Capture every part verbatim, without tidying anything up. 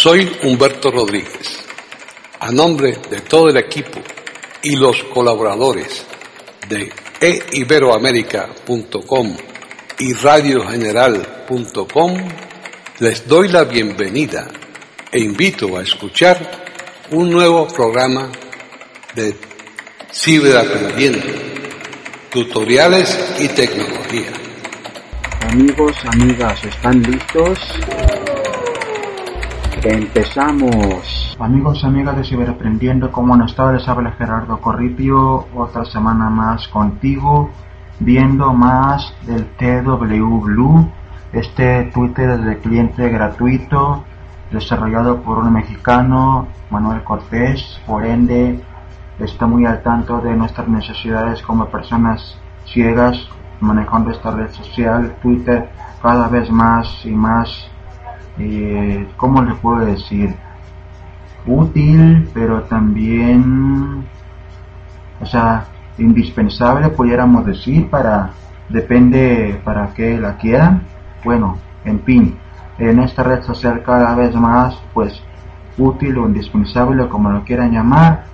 Soy Humberto Rodríguez. A nombre de todo el equipo y los colaboradores de e iberoamerica punto com y radio general punto com, les doy la bienvenida e invito a escuchar un nuevo programa de Ciberaprendiendo, tutoriales y tecnología. Amigos, amigas, ¿están listos? Empezamos. Amigos, amigas de Ciberaprendiendo, ¿cómo han estado? Les habla Gerardo Corripio, otra semana más contigo, viendo más del T W Blue, este Twitter de cliente gratuito, desarrollado por un mexicano, Manuel Cortés. Por ende, está muy al tanto de nuestras necesidades como personas ciegas, manejando esta red social, Twitter, cada vez más y más, eh, ¿cómo le puedo decir? Útil, pero también, o sea, indispensable, pudiéramos decir, para, depende para qué la quieran. Bueno, en fin, en esta red social cada vez más, pues, útil o indispensable, como lo quieran llamar.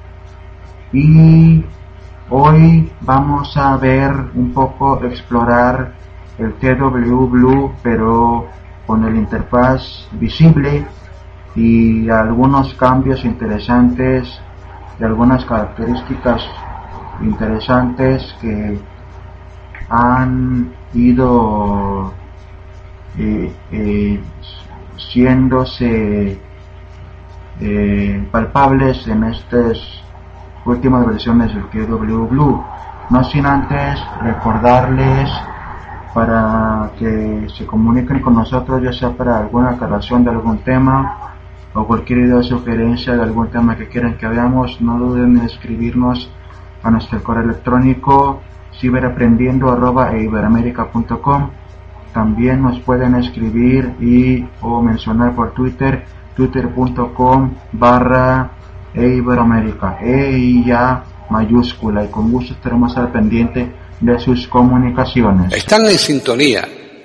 Y hoy vamos a ver un poco, explorar el T W Blue, pero con el interfaz visible y algunos cambios interesantes y algunas características interesantes que han ido eh, eh, siéndose eh, palpables en estas últimas versiones del T W Blue. No sin antes recordarles para que se comuniquen con nosotros, ya sea para alguna aclaración de algún tema o cualquier idea o sugerencia de algún tema que quieran que veamos. No duden en escribirnos a nuestro correo electrónico ciberaprendiendo arroba e iberoamerica punto com. También nos pueden escribir y o mencionar por Twitter, twitter punto com barra e iberoamerica, e y ya mayúscula, y con gusto estaremos al pendiente de sus comunicaciones. Están en sintonía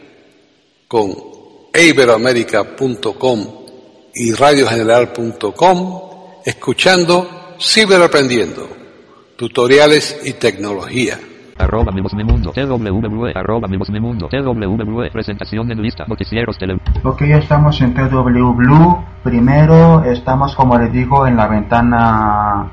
con e iberoamerica punto com y radio general punto com, escuchando Ciberaprendiendo, tutoriales y tecnología. Arroba mi voz mi mundo, T W W, arroba mi voz mi mundo, T W W, presentación en lista, noticieros tele. Ok, ya estamos en T W Blue. Primero estamos, como les digo, en la ventana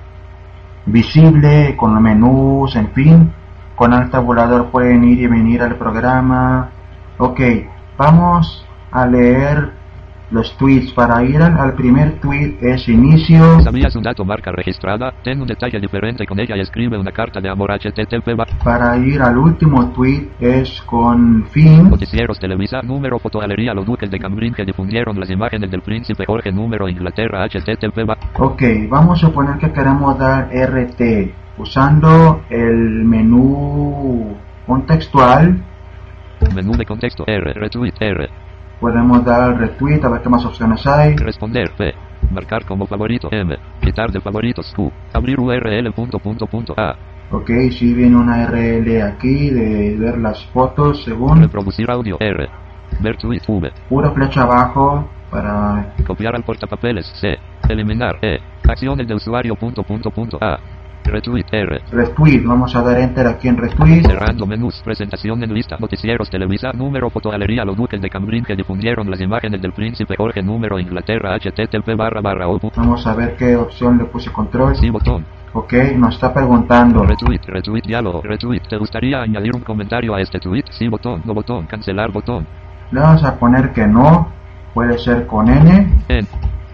visible, con los menús, en fin. Con el tabulador pueden ir y venir al programa. Ok, vamos a leer los tweets. Para ir al, al primer tweet es inicio. ¿Sabías un dato marca registrada? Ten un detalle diferente con ella y escribe una carta de amor H T T P. Para ir al último tweet es con fin. Noticieros Televisa, número fotogalería los duques de Cambridge que difundieron las imágenes del príncipe Jorge, número Inglaterra H T T P. Ok, vamos a suponer que queremos dar R T usando el menú contextual. Menú de contexto R, retweet R. Podemos dar retweet, a ver qué más opciones hay. Responder P. Marcar como favorito M. Quitar de favoritos Q. Abrir U R L punto punto punto A. Ok, si viene una U R L aquí de ver las fotos según. Reproducir audio R. Ver tweet V. Pura flecha abajo para copiar al portapapeles C. Eliminar E. Acciones de usuario punto punto punto A. Retweet R. Retweet, vamos a dar enter aquí en retweet. Cerrando menús, presentación en lista, noticieros Televisa, número fotogalería los duques de Cambridge que difundieron las imágenes del príncipe Jorge, número Inglaterra H T T P barra barra O. Vamos a ver qué opción le puse control. Sí, botón. Ok, nos está preguntando. Retweet, retweet, diálogo, retweet. ¿Te gustaría añadir un comentario a este tweet? Sí, botón, no botón, cancelar botón. Le vamos a poner que no, puede ser con N. En.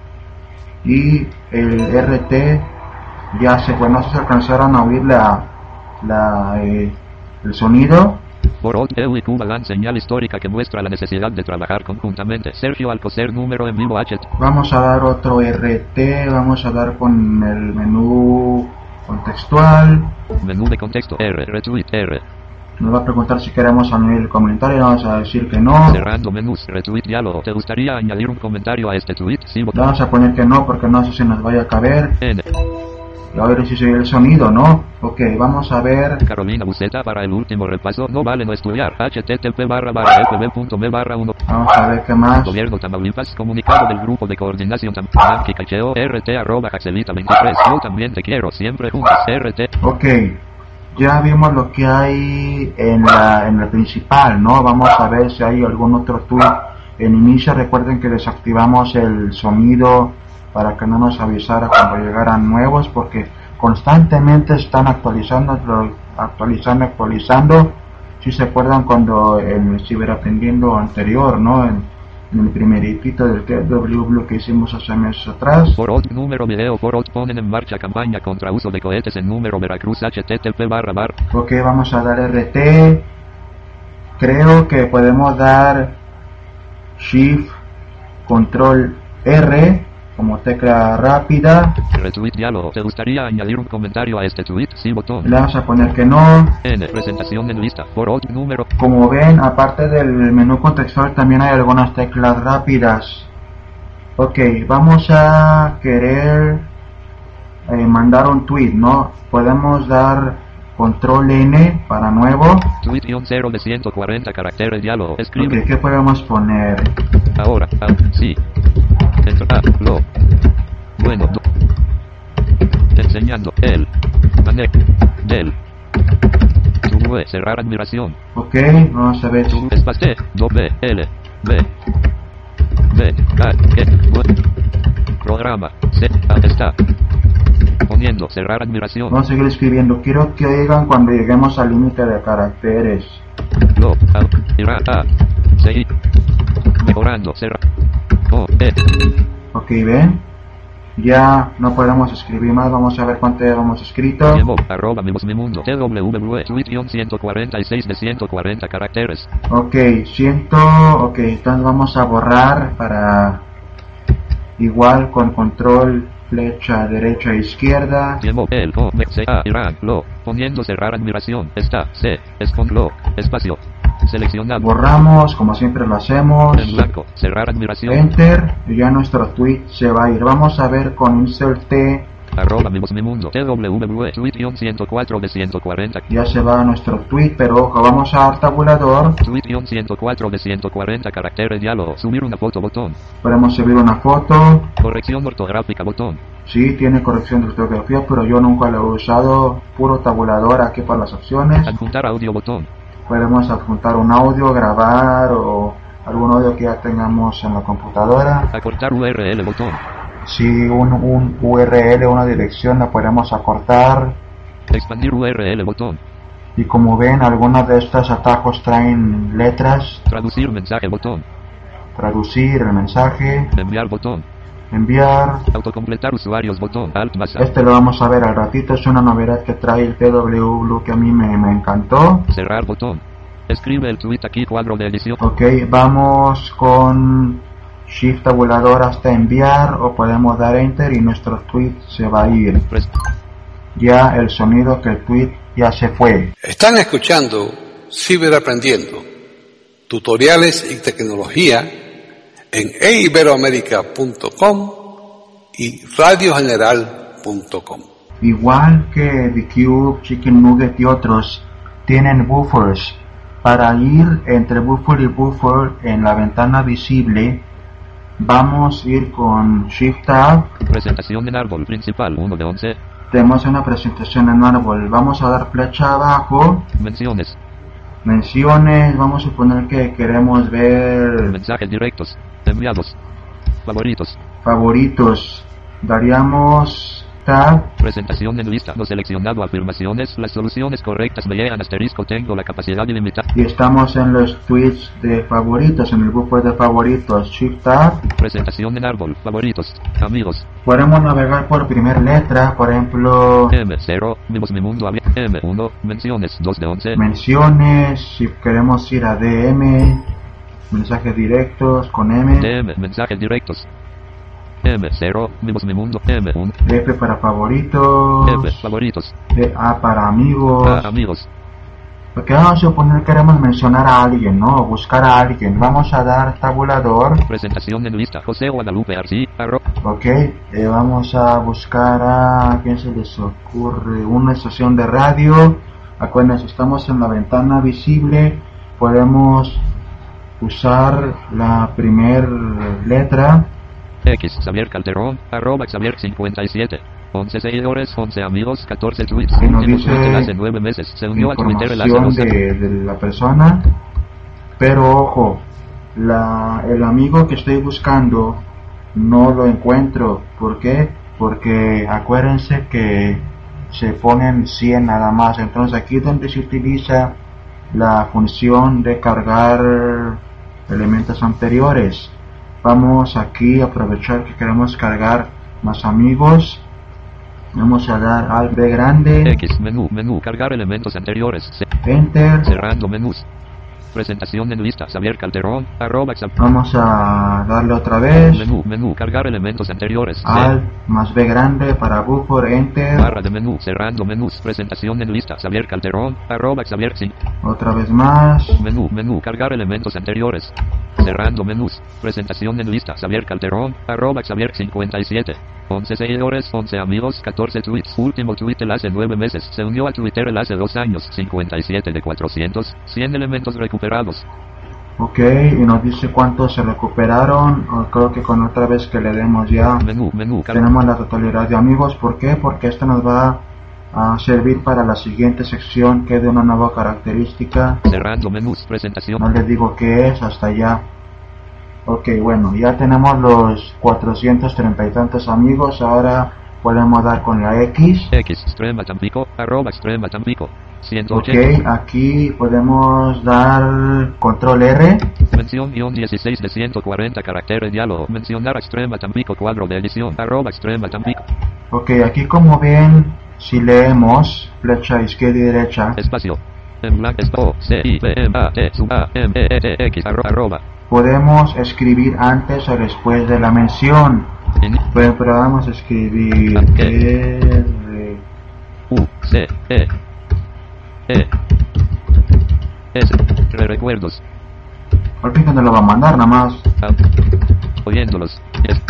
Y el R T ya se, pues no se alcanzaron a oír la, la eh, el sonido. Por Old E U y Cuba dan señal histórica que muestra la necesidad de trabajar conjuntamente. Sergio Alcocer, número en vivo H. Vamos a dar otro R T, vamos a dar con el menú contextual. Menú de contexto R, retweet R. Nos va a preguntar si queremos añadir el comentario, vamos a decir que no. Cerrando menús, retweet diálogo. ¿Te gustaría añadir un comentario a este tweet? Sí, botón. Vamos a poner que no porque no sé si nos vaya a caber. N. Y ahora sí se oye el sonido, ¿no? Ok, vamos a ver. Carolina Buceta para el último repaso. No vale no estudiar. http barra barra fb.me barra uno. Vamos a ver qué más. Gobierno Tamaulipas. Comunicado del Grupo de Coordinación Tamaulipas. Cacheo. rt arroba Axelita veintitrés. Yo también te quiero. Siempre juntos. rt. Ok. Ya vimos lo que hay en la en el principal, ¿no? Vamos a ver si hay algún otro tweet. En inicio recuerden que desactivamos el sonido para que no nos avisara cuando llegaran nuevos, porque constantemente están actualizando, actualizando, actualizando. Si se acuerdan cuando en el ciberaprendiendo anterior, ¿no? En, en el primeritito del T W Blue que hicimos hace meses atrás. Por otro número video, por otro ponen en marcha campaña contra uso de cohetes en número Veracruz http barra bar. Ok, vamos a dar R T. Creo que podemos dar Shift, Control R como tecla rápida. Retweet diálogo. ¿Te gustaría añadir un comentario a este tweet? Sí, botón. Le vamos a poner que no. N. Presentación en lista. Por otro número. Como ven, aparte del menú contextual también hay algunas teclas rápidas. Ok, vamos a querer eh, mandar un tweet, ¿no? Podemos dar control N para nuevo. Tweet-cero de ciento cuarenta caracteres diálogo. Escribe. Ok, ¿qué podemos poner? Ahora, ah, sí. Dentro, ah, lo. Bueno, do. Enseñando, el. Manek. Del. Tuve, cerrar admiración. Ok, vamos a ver. Tu, espaste, do, B, L, B. B, A, E, B. Programa, C, A, está. Poniendo, cerrar admiración. Vamos a seguir escribiendo. Quiero que oigan cuando lleguemos al límite de caracteres. Lo, A, irá, A, seguir. Mejorando, cerrar. O, E. Ok, ven. Ya no podemos escribir más. Vamos a ver cuánto hemos escrito. Tiempo, arroba mi voz mi mundo. T W W, tweet-ciento cuarenta y seis de ciento cuarenta caracteres. Ok, ciento. Ok, entonces vamos a borrar para. Igual con control, flecha derecha e izquierda. Tiempo, el, O, M, C, A, Irán, lo. Poniendo, cerrar admiración. Está, C, escondo, espacio. Seleccionado. Borramos como siempre lo hacemos. En blanco. Cerrar admiración. Enter. Y ya nuestro tweet se va a ir. Vamos a ver con insert T. Arroba mi voz mi mundo. T W W. Tweet-ciento cuatro de ciento cuarenta. Ya se va nuestro tweet, pero ojo, vamos a dar tabulador. Tweet-ciento cuatro de ciento cuarenta caracteres diálogo. Subir una foto botón. Podemos subir una foto. Corrección ortográfica botón. Sí, tiene corrección de ortografía, pero yo nunca lo he usado. Puro tabulador aquí para las opciones. Adjuntar audio botón. Podemos adjuntar un audio, grabar o algún audio que ya tengamos en la computadora. Acortar U R L botón. Si un, un U R L, una dirección, la podemos acortar. Expandir U R L botón. Y como ven, algunos de estos atajos traen letras. Traducir mensaje botón. Traducir el mensaje. Enviar botón. Enviar. Autocompletar usuarios botón. Alt más A. Este lo vamos a ver al ratito. Es una novedad que trae el T W Blue que a mí me, me encantó. Cerrar botón. Escribe el tweet aquí, cuadro de edición. Ok, vamos con Shift tabulador hasta enviar, o podemos dar Enter y nuestro tweet se va a ir. Pres Ya el sonido que el tweet ya se fue. Están escuchando Ciberaprendiendo, tutoriales y tecnología en e iberoamerica punto com y radio general punto com. Igual que The Cube, Chicken Nugget y otros, tienen buffers. Para ir entre buffer y buffer en la ventana visible, vamos a ir con Shift Tab. Presentación en árbol principal uno de once. Tenemos una presentación en árbol. Vamos a dar flecha abajo. Menciones. Menciones. Vamos a suponer que queremos ver mensajes directos. Enviados. Favoritos. Favoritos. Daríamos Tab. Presentación en lista. No seleccionado. Afirmaciones. Las soluciones correctas me llegan asterisco. Tengo la capacidad ilimitada. Y estamos en los tweets de favoritos, en el buffer de favoritos. Shift Tab. Presentación en árbol. Favoritos. Amigos. Podemos navegar por primer letra. Por ejemplo M cero. Vimos mi mundo. M uno. Menciones. dos de once. Menciones. Si queremos ir a D M. Mensajes directos con M. D M. Mensajes directos. M cero. Vimos mi mundo. M uno. F para favoritos. F. Favoritos. A para amigos. A. Amigos. Porque vamos a suponer que queremos mencionar a alguien, ¿no? Buscar a alguien. Vamos a dar tabulador. Presentación en lista. José Guadalupe Arcí. Arro. Ok, eh, vamos a buscar a... ¿quién se les ocurre? Una estación de radio. Acuérdense, estamos en la ventana visible. Podemos usar la primer letra. X. Xavier Calderón. Arroba Xavier cincuenta y siete. once seguidores, once amigos, catorce tweets. Y nos Último dice tweet hace nueve meses. Se unió a Twitter el hace información doce. de, de la persona. Pero ojo, la, el amigo que estoy buscando no lo encuentro. ¿Por qué? Porque acuérdense que se ponen cien nada más. Entonces aquí es donde se utiliza la función de cargar elementos anteriores. Vamos aquí a aprovechar que queremos cargar más amigos. Vamos a dar al B grande. X. Menú. Menú. Cargar elementos anteriores. C. Enter. Cerrando menús. Presentación en lista. Xavier Calderón. Arroba Xavier. Vamos a darle otra vez. Menú. Menú. Cargar elementos anteriores. C. Alt más B grande para buffer. Enter. Barra de menú. Cerrando menús. Presentación en lista. Xavier Calderón. Arroba Xavier. cinco. Otra vez más. Menú. Menú. Cargar elementos anteriores. Cerrando menús. Presentación en lista. Xavier Calderón. Arroba Xavier cincuenta y siete. once seguidores, once amigos, catorce tweets. Último tweet el hace nueve meses. Se unió a Twitter el hace dos años. cincuenta y siete de cuatrocientos. cien elementos recuperados. Ok, y nos dice cuántos se recuperaron. O creo que con otra vez que le demos ya Menú. Menú. Car- tenemos la totalidad de amigos. ¿Por qué? Porque esto nos va a servir para la siguiente sección, que es de una nueva característica. Cerrando menús. Presentación. No les digo qué es hasta allá. Ok, bueno, ya tenemos los cuatrocientos treinta y tantos amigos. Ahora podemos dar con la X. X. Extrema Tampico. Arroba Extrema Tampico. ciento Ok, ochenta. aquí podemos dar control R. Mención guión dieciséis de ciento cuarenta caracteres. Diálogo. Mencionar a Extrema Tampico. Cuadro de edición. Arroba Extrema Tampico. Ok, aquí como ven, si leemos flecha izquierda y derecha, Espacio. En blanco. O. C. I. B. M. A. T. Sub. A. M. E. E. T. X. Arro- Arroba. podemos escribir antes o después de la mención. En Por ejemplo, vamos a escribir Ok. R. U. C. E. E. S. Re recuerdos. Al fin no lo va a mandar nada más. A. Oyéndolos. Es.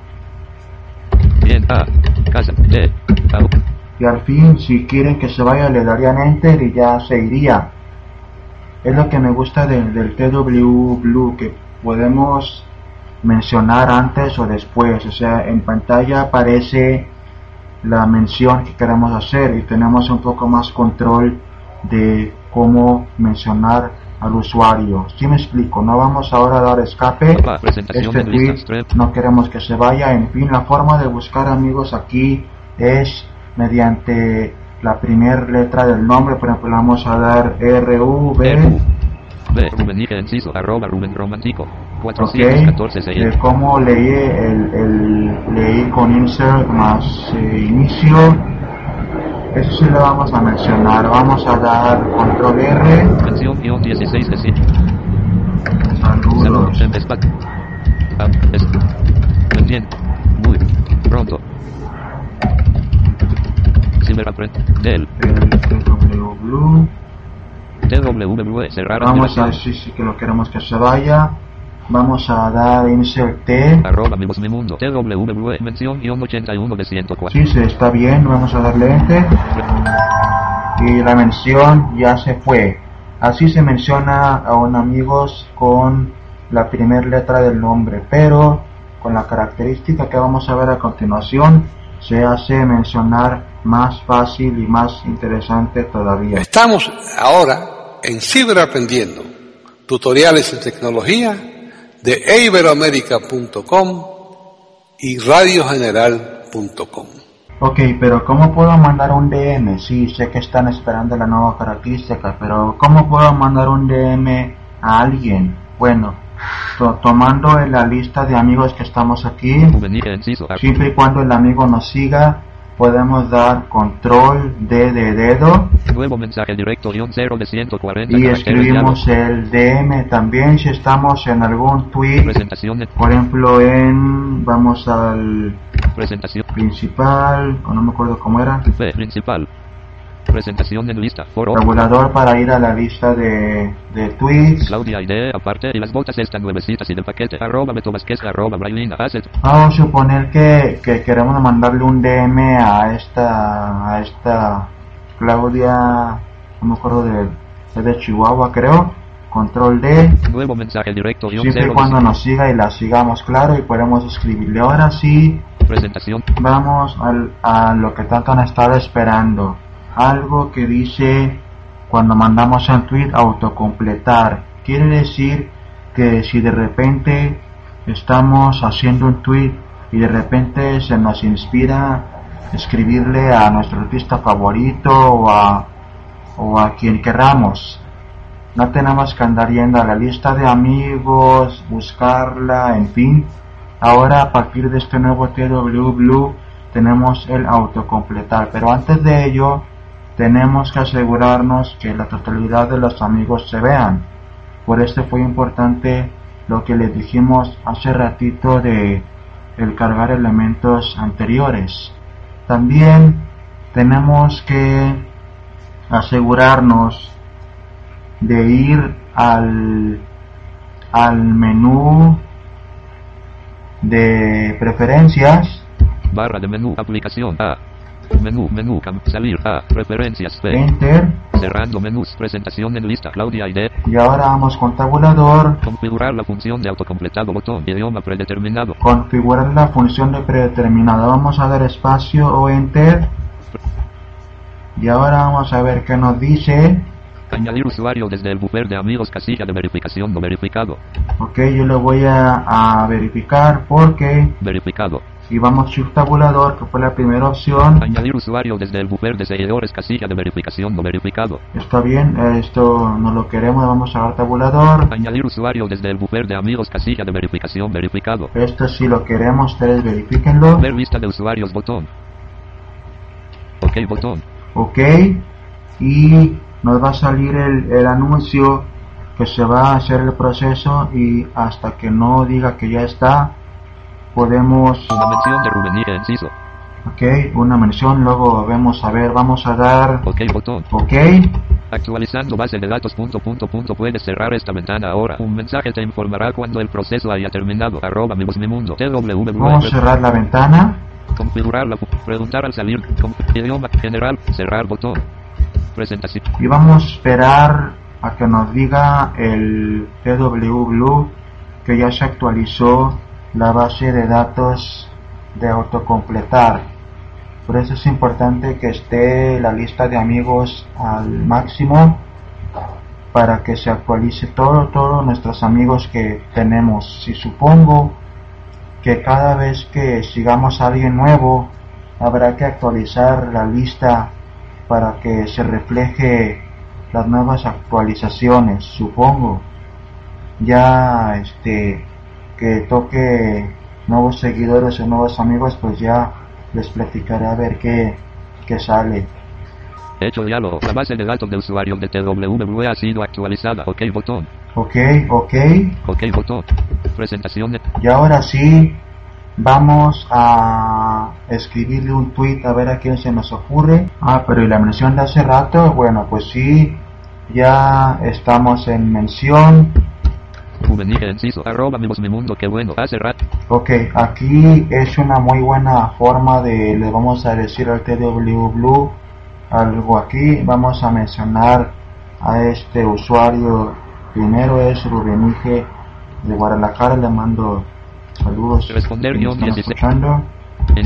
Bien. A. Casa. D. A. Y al fin, si quieren que se vaya, le darían enter y ya se iría. Es lo que me gusta del, del T W Blue, que podemos mencionar antes o después. O sea, en pantalla aparece la mención que queremos hacer y tenemos un poco más control de cómo mencionar al usuario. Si me explico, no vamos ahora a dar escape. La presentación Este de lista tweet extrema. no queremos que se vaya. En fin, la forma de buscar amigos aquí es mediante la primera letra del nombre. Por ejemplo, vamos a dar R U B. R U B. Rumenique Enciso. Arroba Rumen Romántico. Ok, cuatrocientos catorce. de cómo leí el, el leí con insert más eh, inicio. Eso sí lo vamos a mencionar. Vamos a dar control R. Mención guión dieciséis de cien. Saludos. Saludos en espacio. Ah, es. Pendiente. Muy pronto. Ciberaprend. Del. El T W Blue. T W Blue. Cerrar. Vamos a admiración. decir sí, que lo queremos que se vaya. Vamos a dar insert T. Arroba Vivos Mi Mundo. T W Blue. Mención guión ochenta y uno de ciento cuatro. Sí, se está bien. Vamos a darle enter. Y la mención ya se fue. Así se menciona a un amigos con la primera letra del nombre, pero con la característica que vamos a ver a continuación se hace mencionar más fácil y más interesante todavía. Estamos ahora en Ciberaprendiendo, tutoriales en tecnología de e iberoamerica punto com y radio general punto com. Ok, pero ¿cómo puedo mandar un D M? Sí, sé que están esperando la nueva característica, pero ¿cómo puedo mandar un D M a alguien? Bueno, to- tomando en la lista de amigos que estamos aquí, Rumenique Enciso. Ar- siempre y cuando el amigo nos siga, podemos dar control D de dedo Nuevo mensaje directo guión cero de ciento cuarenta. y caracteres. escribimos el D M también si estamos en algún tweet, Presentación de. por ejemplo en, vamos al Presentación. principal, o no me acuerdo cómo era, P. Principal. Presentación en lista. Foro. Tabulador para ir a la lista de, de tweets. Claudia idea aparte y las botas están nuevecitas y del paquete. Arroba Beto Vázquez, arroba Brailina. Asset. Vamos a suponer que, que queremos mandarle un D M a esta a esta Claudia, no me acuerdo de, es de Chihuahua creo. Control D. Nuevo mensaje directo. Siempre y cuando nos siga y la sigamos, claro, y podemos escribirle. Ahora sí. Presentación. Vamos al, a lo que tanto han estado esperando. Algo que dice cuando mandamos un tweet autocompletar. Quiere decir que si de repente estamos haciendo un tweet y de repente se nos inspira escribirle a nuestro artista favorito o a, o a quien queramos, no tenemos que andar yendo a la lista de amigos, buscarla, en fin. Ahora a partir de este nuevo T W Blue tenemos el autocompletar, pero antes de ello tenemos que asegurarnos que la totalidad de los amigos se vean. Por esto fue importante lo que les dijimos hace ratito de el cargar elementos anteriores. También tenemos que asegurarnos de ir al al menú de preferencias, barra de menú, aplicación A, menú, menú, cam, salir A, preferencias B, enter, cerrando menús, presentación en lista, Claudia I D, y ahora vamos con tabulador, configurar la función de autocompletado, botón, idioma predeterminado, configurar la función de predeterminado, vamos a dar espacio o enter, y ahora vamos a ver qué nos dice. Añadir usuario desde el buffer de amigos, casilla de verificación no verificado. Ok, yo lo voy a, a verificar porque... Verificado. Y vamos Shift tabulador, que fue la primera opción. Añadir usuario desde el buffer de seguidores, casilla de verificación no verificado. Está bien, esto no lo queremos, vamos a dar tabulador. Añadir usuario desde el buffer de amigos, casilla de verificación verificado. Esto sí lo queremos, ustedes verifíquenlo. Ver lista de usuarios, botón. Ok, botón. Ok, y nos va a salir el, el anuncio que se va a hacer el proceso y hasta que no diga que ya está, podemos... Una mención de Rubén Enciso. Ok, una mención, luego vemos a ver, vamos a dar... Ok, botón. Ok. Actualizando base de datos, punto, punto, punto, puedes cerrar esta ventana ahora. Un mensaje te informará cuando el proceso haya terminado. Arroba mi voz, mi mundo. T W W. Vamos a cerrar la ventana. Configurar la... Preguntar al salir. Idioma general. Cerrar botón. Presentación. Y vamos a esperar a que nos diga el T W Blue que ya se actualizó la base de datos de autocompletar. Por eso es importante que esté la lista de amigos al máximo para que se actualice todo, todos nuestros amigos que tenemos. Si supongo que cada vez que sigamos a alguien nuevo habrá que actualizar la lista para que se refleje las nuevas actualizaciones, supongo. Ya este que toque nuevos seguidores o nuevos amigos, pues ya les platicaré a ver qué, qué sale. Hecho diálogo. La base de datos de usuarios de T W W ha sido actualizada. Ok, botón. Ok, ok. Ok, botón. Presentación. Y ahora sí, vamos a escribirle un tweet a ver a quién se nos ocurre. Ah, pero y la mención de hace rato, bueno, pues sí, ya estamos en mención. Juvenil Enciso, arroba mi voz, mi mundo, qué bueno, hace rato. Ok, aquí es una muy buena forma de, le vamos a decir al T W Blue algo aquí. Vamos a mencionar a este usuario. Primero es Rubenige de Guadalajara, le mando saludos. Responder guión dieciséis. Escuchando. En...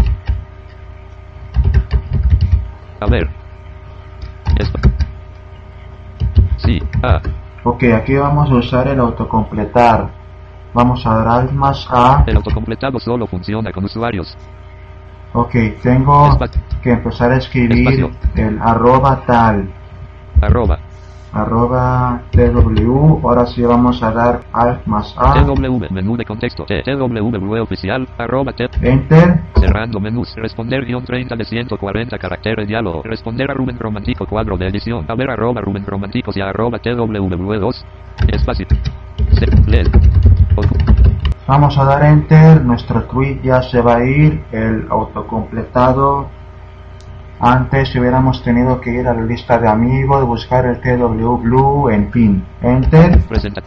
A ver. Esto. Sí, ah. Ok, aquí vamos a usar el autocompletar. Vamos a dar alt más A. El autocompletado solo funciona con usuarios. Ok, tengo Espacio. que empezar a escribir Espacio. el arroba tal. Arroba. Arroba T W. Ahora sí vamos a dar alt más A. T W, menú de contexto. T W oficial, arroba T. Enter. Cerrando menús. Responder guión treinta de ciento cuarenta caracteres diálogo. Responder a Rubén Romántico cuadro de edición. A ver arroba Rubén Románticos y arroba T W dos. Espacio. C. L. Vamos a dar enter. Nuestro tweet ya se va a ir. El autocompletado Antes hubiéramos tenido que ir a la lista de amigos, buscar el T W Blue, en fin. Enter. Presenta.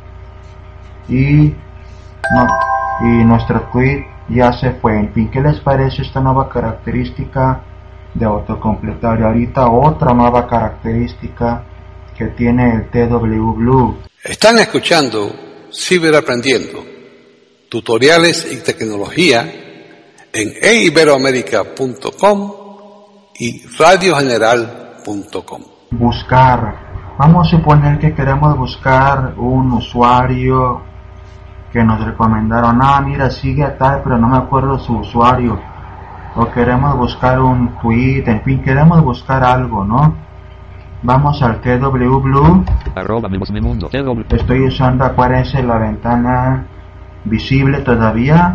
Y, no, y nuestro tweet ya se fue. En fin, ¿qué les parece esta nueva característica de autocompletar? Y ahorita otra nueva característica que tiene el T W Blue. Están escuchando Ciberaprendiendo, tutoriales y tecnología en e iberoamerica punto com y radio general punto com. Buscar. Vamos a suponer que queremos buscar un usuario que nos recomendaron. Ah, mira, sigue a tal, pero no me acuerdo su usuario. O queremos buscar un tweet, en fin, queremos buscar algo, ¿no? Vamos al T W Blue. Arroba mi mundo. T W. Estoy usando, acuérdense, la ventana visible todavía.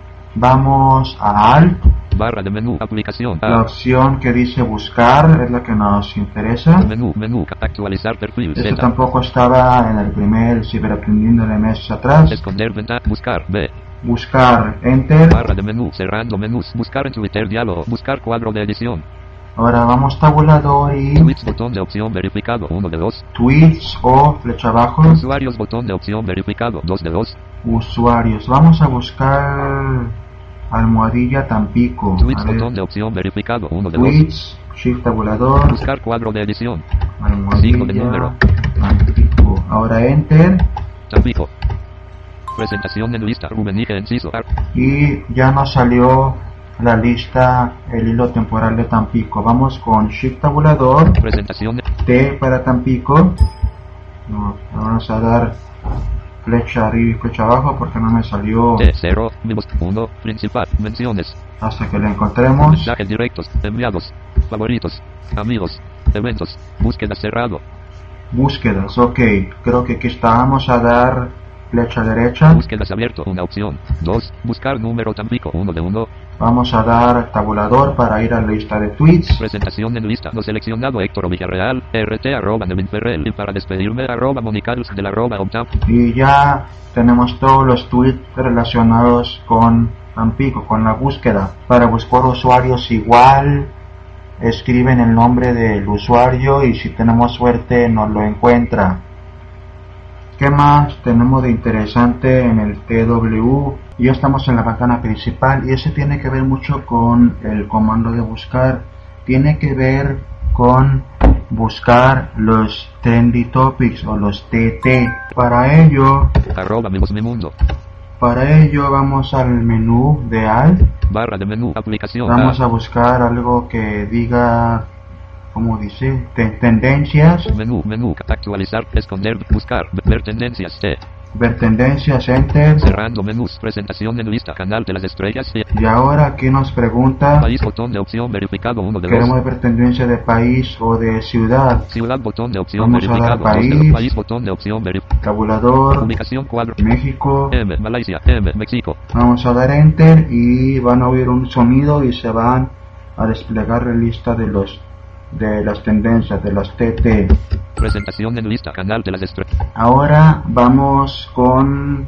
Vamos a Alt. Barra de menú, aplicación. La opción que dice buscar es la que nos interesa. Menú, menú, actualizar perfil. Esto Z. tampoco estaba en el primer Ciberaprendiendo de meses atrás. Esconder ventana, buscar, B. Buscar, Enter. Barra de menú, cerrando menús, buscar en Twitter, diálogo, buscar cuadro de edición. Ahora vamos tabulador y Tweets, botón de opción verificado, uno de dos. tweets o flecha abajo. Usuarios, botón de opción verificado, dos de dos. Usuarios. Vamos a buscar almohadilla Tampico. Tweets, A ver, botón de opción verificado, uno de dos. tweets, shift tabulador, Buscar cuadro de edición. almohadilla Signo de número. Tampico. Ahora Enter. Tampico. Presentación en lista, Rubenige, inciso, ar. Y ya nos salió la lista, el hilo temporal de Tampico. Vamos con shift tabulador, Presentación de T para Tampico. No, vamos a dar flecha arriba y flecha abajo porque no me salió T cero, uno, principal, menciones, hasta que la encontremos. mensajes directos, enviados, favoritos, amigos, eventos, búsqueda cerrado, Búsquedas, ok, creo que aquí está. Vamos a dar flecha derecha. búsquedas abierto, una opción, dos, buscar número Tampico, uno de uno, Vamos a dar tabulador para ir a la lista de tweets. presentación en lista, no seleccionado Héctor Villarreal, rt arroba Nevin Ferrell, y para despedirme arroba Monicals del arroba Optam. Y ya tenemos todos los tweets relacionados con Tampico, con la búsqueda. Para buscar usuarios igual, escriben el nombre del usuario y si tenemos suerte nos lo encuentra. ¿Qué más tenemos de interesante en el T W? Ya estamos en la ventana principal y ese tiene que ver mucho con el comando de buscar. Tiene que ver con buscar los trendy topics o los T T. Para ello, Arroba mi voz, mi mundo. para ello vamos al menú de Alt. Barra de menú, aplicación. Vamos A. a buscar algo que diga, ¿cómo dice? Ten- tendencias. Menú, menú, actualizar, esconder, buscar, ver tendencias, T. Ver tendencias, Enter. Cerrando menús, presentación en lista, canal de las estrellas, y Y ahora aquí nos pregunta, país, botón de opción verificado, uno de queremos dos. ver tendencia de país o de ciudad. Ciudad, botón de opción Vamos a dar verificado, dos de país. dos. País, botón de opción verificado. Tabulador, Ubicación, cuadro. México. M, Malasia, M, México. Vamos a dar Enter y van a oír un sonido y se van a desplegar la lista de los de las tendencias, de las T T. Presentación en lista, canal de las estrellas. Ahora vamos con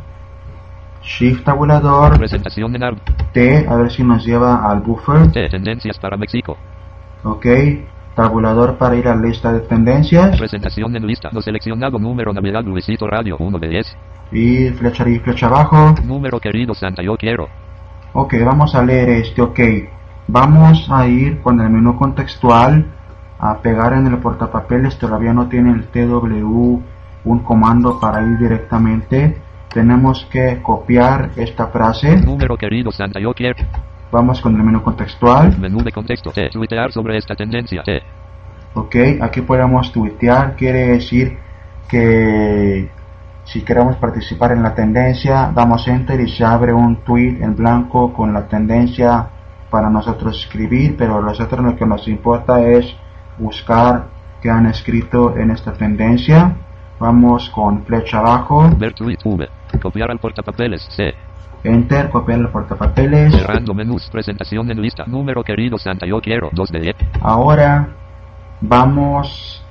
Shift tabulador, Presentación en A R B. T, a ver si nos lleva al buffer. T, tendencias para México. Ok, tabulador para ir a la lista de tendencias. Presentación en lista, no seleccionado número Navidad Luisito Radio, uno de diez. Y flecha arriba y flecha abajo. Número querido Santa, yo quiero. Ok, vamos a leer este, ok. Vamos a ir con el menú contextual a pegar en el portapapeles. Todavía no tiene el T W un comando para ir directamente. Tenemos que copiar esta frase. Número querido Santa, yo quiero. Vamos con el menú contextual. Menú de contexto, T, tuitear sobre esta tendencia, T. Ok, aquí podemos tuitear. Quiere decir que si queremos participar en la tendencia, damos enter y se abre un tweet en blanco con la tendencia para nosotros escribir, pero a nosotros lo que nos importa es buscar qué han escrito en esta tendencia. Vamos con flecha abajo, Ver tweet, V. Copiar al portapapeles, C. enter, copiar el portapapeles. Cerrando menús, presentación en lista, número querido Santa, yo quiero, dos de diez. Ahora vamos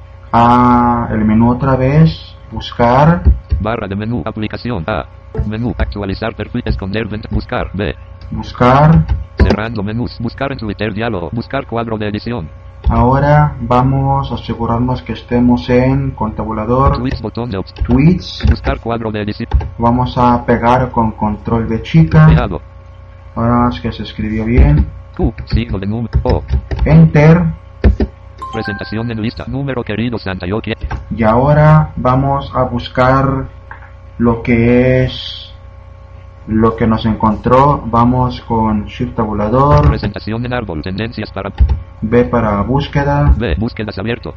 a el menú otra vez, buscar, Barra de menú, aplicación, A. Menú, actualizar perfil, esconder, vent, buscar, B. buscar, Cerrar Cerrando menús. Buscar en Twitter diálogo. Buscar cuadro de edición. Ahora vamos a asegurarnos que estemos en contabulador. Tweets, botón de opción. Tweets. Buscar cuadro de edición. Vamos a pegar con control de chica. Pegado. Ahora es que se escribió bien. Q, signo de número. O. Enter. Presentación en lista. Número querido Santa yo quiero. Y ahora vamos a buscar lo que es lo que nos encontró. Vamos con Shift tabulador. Presentación en árbol. Tendencias para. B para búsqueda. B. Búsquedas abierto.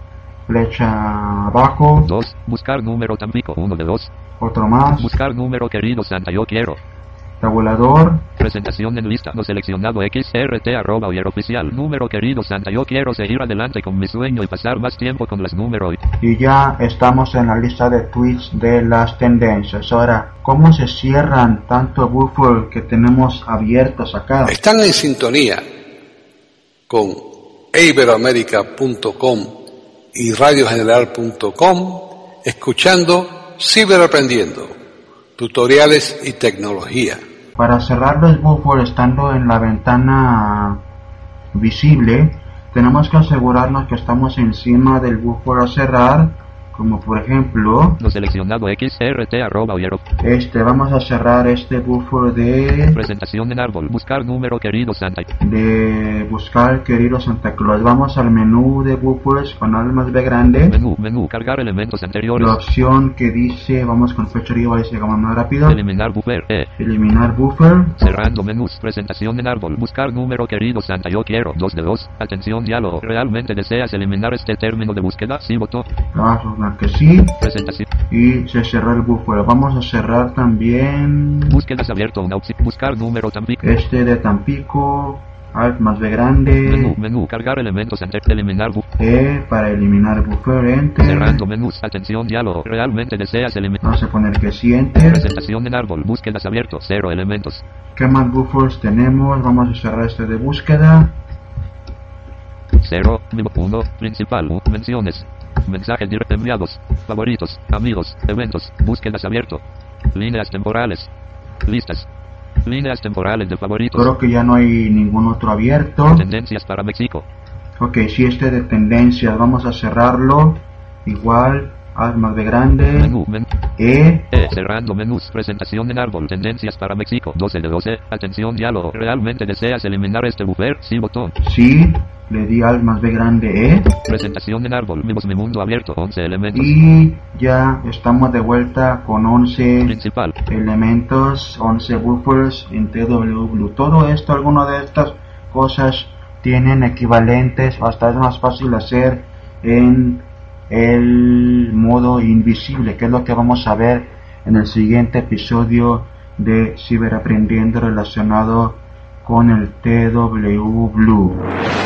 Flecha abajo. dos. Buscar número Tampico. uno de dos. Otro más. Buscar número querido Santa yo quiero. Tabulador. Presentación en lista. No seleccionado X R T arroba Oyer oficial. Número querido Santa yo quiero seguir adelante con mi sueño y pasar más tiempo con las números. Y ya estamos en la lista de tweets de las tendencias. Ahora, ¿cómo se cierran tanto buffer que tenemos abiertos acá? Están en sintonía con e iberoamerica punto com y radio general punto com escuchando Ciberaprendiendo, tutoriales y tecnología. Para cerrar los buffers estando en la ventana visible, tenemos que asegurarnos que estamos encima del buffer a cerrar, como por ejemplo no seleccionado X R T arroba Oyer. este. Vamos a cerrar este buffer de presentación en árbol. Buscar número querido Santa de buscar querido Santa Claus. Vamos al menú de buffers con almas B grande. Menú, menú, cargar elementos anteriores. La opción que dice, vamos con flecha arriba y sigamos más rápido. Eliminar buffer. E. Eliminar buffer. Cerrando menús. Presentación en árbol. Buscar número querido Santa yo quiero. dos de dos. Atención diálogo. ¿Realmente deseas eliminar este término de búsqueda? Sí, botón. Vamos a que sí. Presentación. Y se cerró el buffer. Vamos a cerrar también búsquedas abierto. Una opción. Buscar número Tampico. Este de Tampico. Alt más B grande. Menú, menú, cargar elementos anteriores. Eliminar buffer. E para eliminar buffer. Enter. Cerrando menús. Atención diálogo. ¿Realmente deseas eliminar? Vamos a poner que sí. Enter. Presentación en árbol. Búsquedas abierto. Cero elementos. ¿Qué más buffers tenemos? Vamos a cerrar este de búsqueda. cero, uno, principal, u, menciones, mensajes directos enviados, favoritos, amigos, eventos, búsquedas abierto, líneas temporales, listas, líneas temporales de favoritos. Creo que ya no hay ningún otro abierto. Tendencias para México. Ok, si este de tendencias, vamos a cerrarlo. Igual, Alt más B grande. Menú, menú. E. E. Cerrando menús. Presentación en árbol. Tendencias para México. doce de doce. Atención diálogo. ¿Realmente deseas eliminar este buffer? Sí, botón. Sí. Le di Alt más B grande E. Presentación en árbol. Vimos mi mundo abierto. once elementos. Y ya estamos de vuelta con once principal elementos, once buffers en T W Blue. Todo esto, alguna de estas cosas tienen equivalentes, hasta es más fácil hacer en el modo invisible, que es lo que vamos a ver en el siguiente episodio de Ciberaprendiendo relacionado con el T W Blue.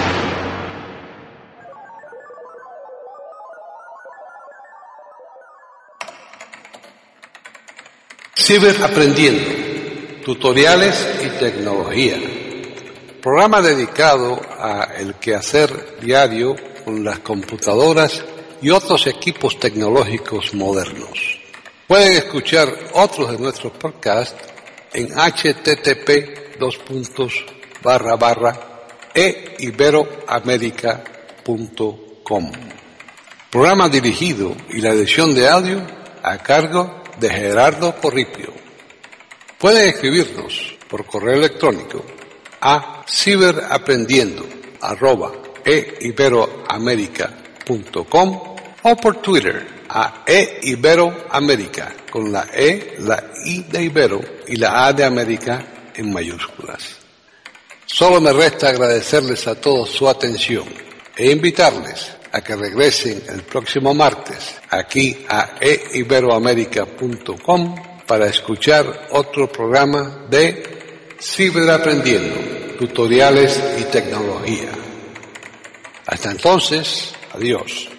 Ciberaprendiendo, tutoriales y tecnología. Programa dedicado a el quehacer diario con las computadoras y otros equipos tecnológicos modernos. Pueden escuchar otros de nuestros podcasts en http dos puntos barra barra e iberoamerica punto com. Programa dirigido y la edición de audio a cargo de Gerardo Corripio. Pueden escribirnos por correo electrónico a ciberaprendiendo arroba e iberoamerica punto com o por Twitter a eiberoamerica con la E, la I de Ibero y la A de América en mayúsculas. Solo me resta agradecerles a todos su atención e invitarles a que regresen el próximo martes aquí a e iberoamerica punto com para escuchar otro programa de Ciberaprendiendo, tutoriales y tecnología. Hasta entonces, adiós.